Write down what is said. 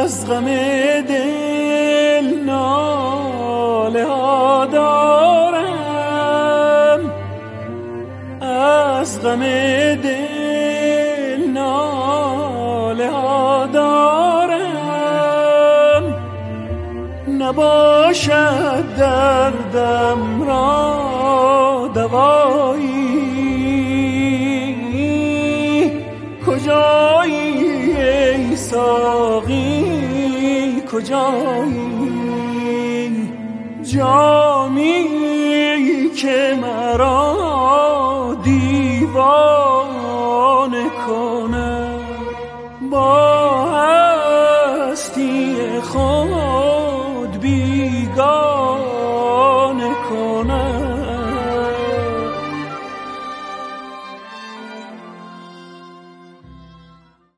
از غم دل ناله ها دارم، از غم دل ناله ها دارم. نباشد دردم را دوایی، کجایی ای ساقی کجایی؟ جامی که مرا دیوانه کند با هستی خود